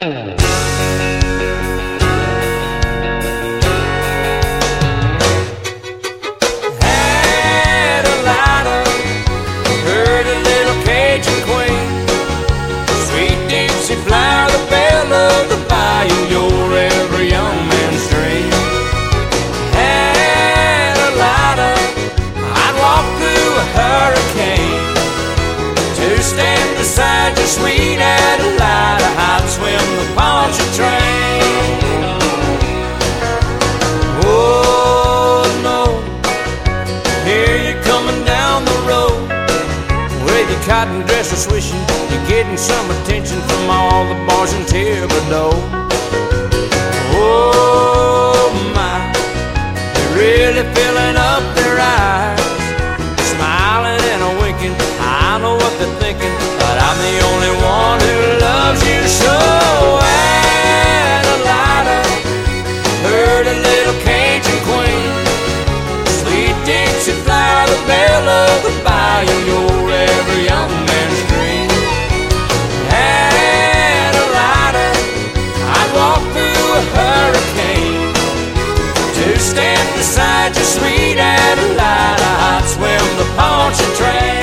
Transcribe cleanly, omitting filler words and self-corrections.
Adelina, heard a little Cajun queen, sweet Dixie flower, the belle of the bayou, you're every young man's dream. Adelina, I'd walk through a hurricane to stand beside you, sweet Adelina. I'd swim the Pontchartrain. Oh no, here you're coming down the road with your cotton dress a swishing. You're getting some attention from all the boys in Thibodaux. Oh my, they're really filling up their eyes, smiling and a winking. I know what they're thinking, but I'm the only one who loves you so. Adelina, heard a little Cajun queen, sweet Dixie flower, the belle of the bayou, you're every young man's dream. Adelina, I'd walk through a hurricane to stand beside you, sweet Adelina. I'd swim the Pontchartrain.